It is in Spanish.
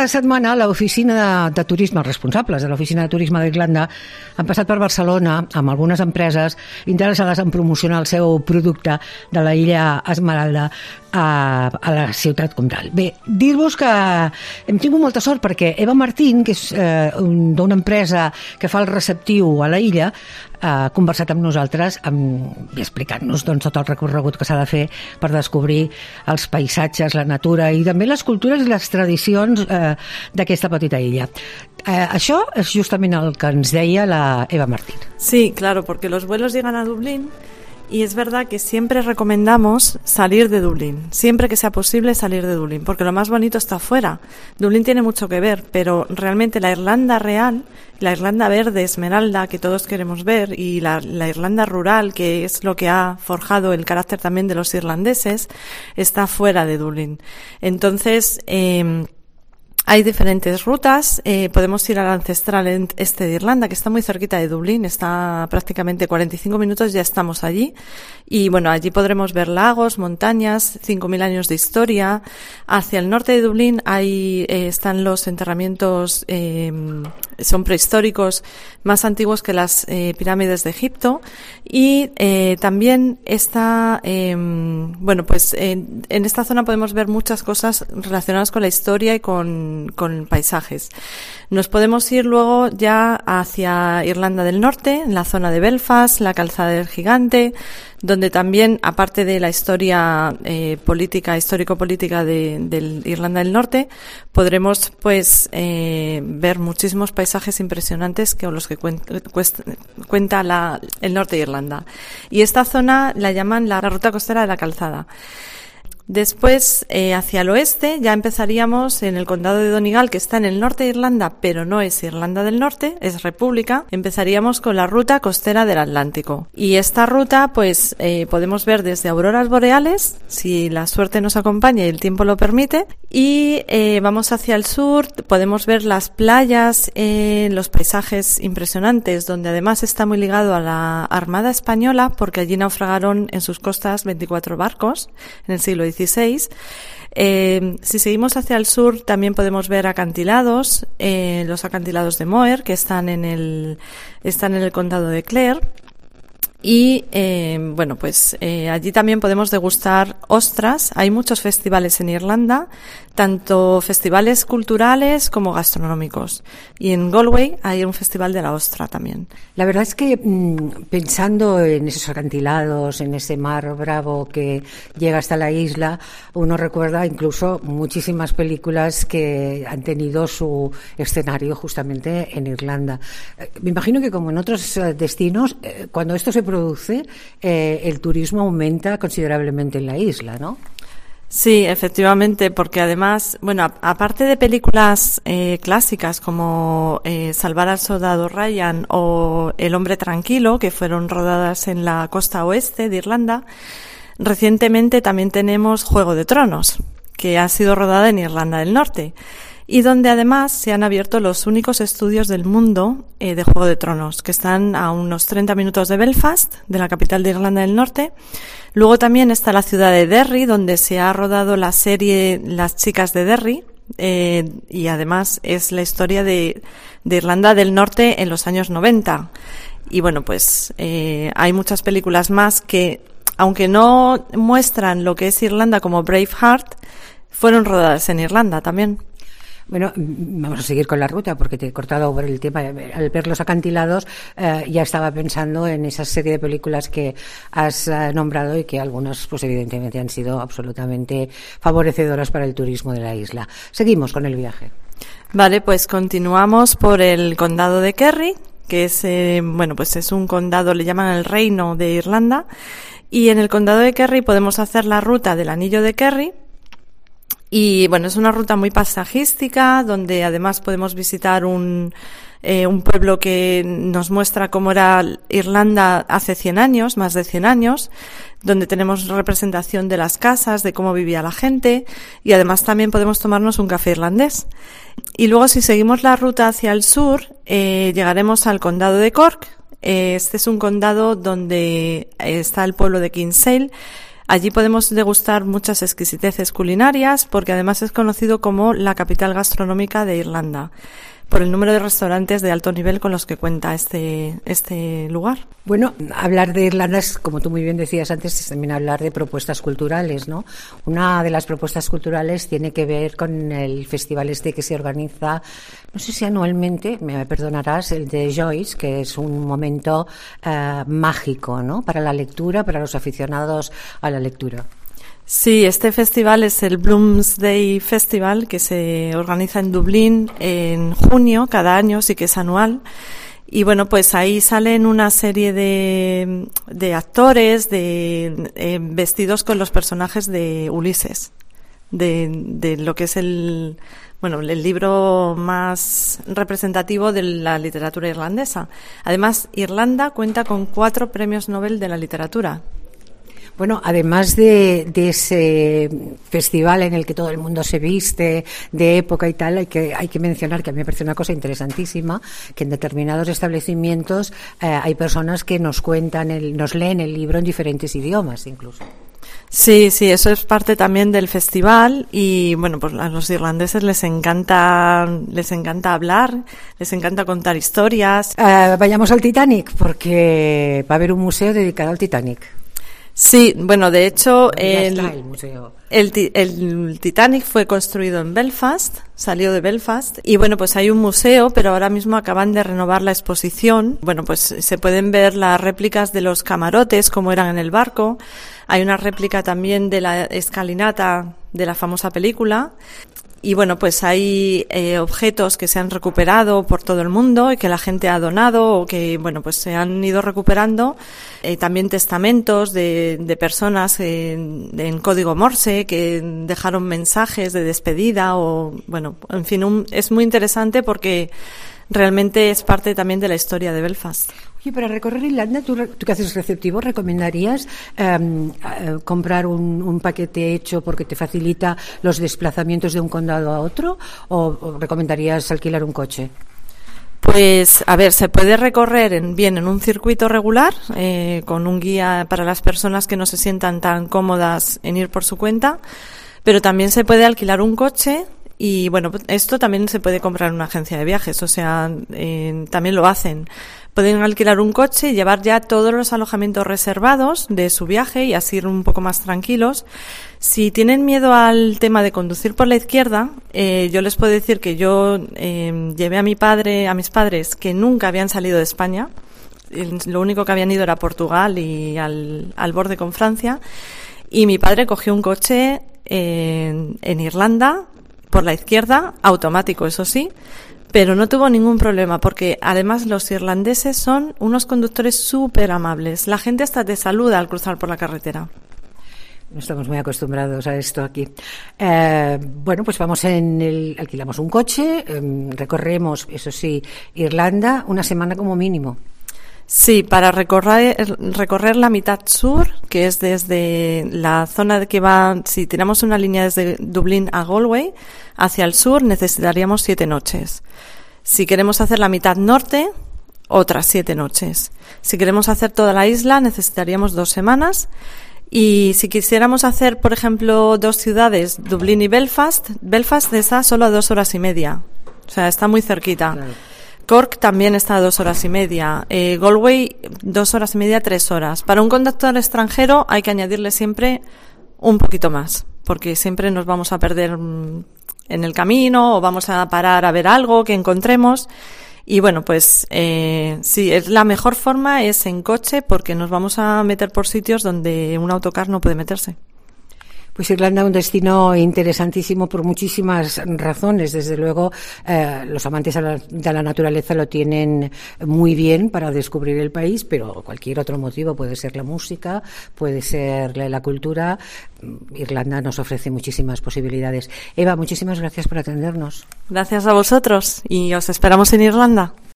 setmana l'oficina de turisme, els responsables de l'oficina de turisme d'Irlanda han passat per Barcelona amb algunes empreses interessades en promocionar el seu producte de la illa Esmeralda a la ciutat comtal. Bé, dir-vos que hem tingut molta sort perquè Eva Martín, que és d'una empresa que fa el receptiu a la illa, ha conversat amb nosaltres i explicant-nos tot el recorregut que s'ha de fer per descobrir els paisatges, la natura i també les cultures i les tradicions d'aquesta petita illa. Això es justament el que ens deia la Eva Martín. Sí, claro, porque los vuelos llegan a Dublín y es verdad que siempre recomendamos salir de Dublín, siempre que sea posible salir de Dublín, porque lo más bonito está afuera. Dublín tiene mucho que ver, pero realmente la Irlanda real, la Irlanda verde, esmeralda, que todos queremos ver, y la Irlanda rural, que es lo que ha forjado el carácter también de los irlandeses, está fuera de Dublín. Entonces, hay diferentes rutas, podemos ir al ancestral este de Irlanda, que está muy cerquita de Dublín, está prácticamente 45 minutos, ya estamos allí. Y bueno, allí podremos ver lagos, montañas, 5.000 años de historia. Hacia el norte de Dublín están los enterramientos, son prehistóricos, más antiguos que las pirámides de Egipto. Y también está, en esta zona podemos ver muchas cosas relacionadas con la historia y con paisajes. Nos podemos ir luego ya hacia Irlanda del Norte, en la zona de Belfast, la Calzada del Gigante, donde también, aparte de la historia histórico-política de Irlanda del Norte, podremos ver muchísimos paisajes impresionantes con los que cuenta el norte de Irlanda. Y esta zona la llaman la ruta costera de la Calzada. Después, hacia el oeste, ya empezaríamos en el condado de Donegal, que está en el norte de Irlanda, pero no es Irlanda del Norte, es República. Empezaríamos con la ruta costera del Atlántico. Y esta ruta, podemos ver desde auroras boreales, si la suerte nos acompaña y el tiempo lo permite. Y vamos hacia el sur, podemos ver las playas, los paisajes impresionantes, donde además está muy ligado a la Armada Española, porque allí naufragaron en sus costas 24 barcos en el siglo XVI. Si seguimos hacia el sur también podemos ver acantilados, los acantilados de Moher, que están en el condado de Clare. Y allí también podemos degustar ostras. Hay muchos festivales en Irlanda, tanto festivales culturales como gastronómicos. Y en Galway hay un festival de la ostra también. La verdad es que pensando en esos acantilados, en ese mar bravo que llega hasta la isla, uno recuerda incluso muchísimas películas que han tenido su escenario justamente en Irlanda. Me imagino que como en otros destinos, cuando esto se produce, el turismo aumenta considerablemente en la isla, ¿no? Sí, efectivamente, porque además, aparte de películas clásicas como Salvar al soldado Ryan o El hombre tranquilo, que fueron rodadas en la costa oeste de Irlanda, recientemente también tenemos Juego de Tronos, que ha sido rodada en Irlanda del Norte, y donde además se han abierto los únicos estudios del mundo de Juego de Tronos, que están a unos 30 minutos de Belfast, de la capital de Irlanda del Norte. Luego también está la ciudad de Derry, donde se ha rodado la serie Las chicas de Derry, y además es la historia de Irlanda del Norte en los años 90. Y hay muchas películas más que, aunque no muestran lo que es Irlanda como Braveheart, fueron rodadas en Irlanda también. Bueno, vamos a seguir con la ruta porque te he cortado por el tema. Al ver los acantilados ya estaba pensando en esa serie de películas que has nombrado y que algunas pues evidentemente han sido absolutamente favorecedoras para el turismo de la isla. Seguimos con el viaje. Vale, pues continuamos por el condado de Kerry, que es es un condado, le llaman el Reino de Irlanda, y en el condado de Kerry podemos hacer la ruta del Anillo de Kerry. Y es una ruta muy paisajística, donde además podemos visitar un pueblo que nos muestra cómo era Irlanda hace 100 años, más de 100 años, donde tenemos representación de las casas, de cómo vivía la gente, y además también podemos tomarnos un café irlandés. Y luego, si seguimos la ruta hacia el sur, llegaremos al condado de Cork. Este es un condado donde está el pueblo de Kinsale. Allí podemos degustar muchas exquisiteces culinarias porque además es conocido como la capital gastronómica de Irlanda, por el número de restaurantes de alto nivel con los que cuenta este lugar. Bueno, hablar de Irlanda es, como tú muy bien decías antes, es también hablar de propuestas culturales, ¿no? Una de las propuestas culturales tiene que ver con el festival que se organiza, no sé si anualmente, me perdonarás, el de Joyce, que es un momento mágico, ¿no? Para la lectura, para los aficionados a la lectura. Sí, este festival es el Bloomsday Festival, que se organiza en Dublín en junio cada año, sí que es anual. Y bueno, pues ahí salen una serie de actores vestidos con los personajes de Ulises, de lo que es el libro más representativo de la literatura irlandesa. Además, Irlanda cuenta con 4 premios Nobel de la literatura. Bueno, además de ese festival en el que todo el mundo se viste de época y tal, hay que mencionar que a mí me parece una cosa interesantísima, que en determinados establecimientos hay personas que nos leen el libro en diferentes idiomas incluso. Sí, eso es parte también del festival y bueno, pues a los irlandeses les encanta hablar, les encanta contar historias. Vayamos al Titanic porque va a haber un museo dedicado al Titanic. Sí, bueno, de hecho, el museo. El Titanic fue construido en Belfast, salió de Belfast, y bueno, pues hay un museo, pero ahora mismo acaban de renovar la exposición. Bueno, pues se pueden ver las réplicas de los camarotes, como eran en el barco. Hay una réplica también de la escalinata de la famosa película. Y bueno, pues hay objetos que se han recuperado por todo el mundo y que la gente ha donado o que, bueno, pues se han ido recuperando. También testamentos de personas en código Morse que dejaron mensajes de despedida o, bueno, en fin, es muy interesante porque realmente es parte también de la historia de Belfast. Oye, para recorrer Irlanda, tú que haces receptivo, ¿recomendarías comprar un paquete hecho porque te facilita los desplazamientos de un condado a otro o recomendarías alquilar un coche? Pues, a ver, se puede recorrer en un circuito regular, con un guía para las personas que no se sientan tan cómodas en ir por su cuenta, pero también se puede alquilar un coche. Y bueno, esto también se puede comprar en una agencia de viajes, o sea, también lo hacen. Pueden alquilar un coche y llevar ya todos los alojamientos reservados de su viaje y así ir un poco más tranquilos. Si tienen miedo al tema de conducir por la izquierda, yo les puedo decir que yo llevé a mis padres que nunca habían salido de España. Lo único que habían ido era a Portugal y al borde con Francia. Y mi padre cogió un coche en Irlanda por la izquierda, automático, eso sí, pero no tuvo ningún problema porque además los irlandeses son unos conductores súper amables. La gente hasta te saluda al cruzar por la carretera. No estamos muy acostumbrados a esto aquí. Bueno, pues alquilamos un coche, recorremos, eso sí, Irlanda, una semana como mínimo. Sí, para recorrer la mitad sur, que es desde la zona que va, si tiramos una línea desde Dublín a Galway, hacia el sur necesitaríamos 7 noches. Si queremos hacer la mitad norte, otras 7 noches. Si queremos hacer toda la isla, necesitaríamos 2 semanas. Y si quisiéramos hacer, por ejemplo, 2 ciudades, Dublín y Belfast está solo a 2 horas y media. O sea, está muy cerquita. Claro. Cork también está a 2 horas y media. Galway, 2 horas y media, 3 horas. Para un conductor extranjero hay que añadirle siempre un poquito más, porque siempre nos vamos a perder en el camino o vamos a parar a ver algo que encontremos. Y bueno, pues sí, la mejor forma es en coche porque nos vamos a meter por sitios donde un autocar no puede meterse. Pues Irlanda, un destino interesantísimo por muchísimas razones. Desde luego, los amantes de la naturaleza lo tienen muy bien para descubrir el país, pero cualquier otro motivo, puede ser la música, puede ser la cultura. Irlanda nos ofrece muchísimas posibilidades. Eva, muchísimas gracias por atendernos. Gracias a vosotros y os esperamos en Irlanda.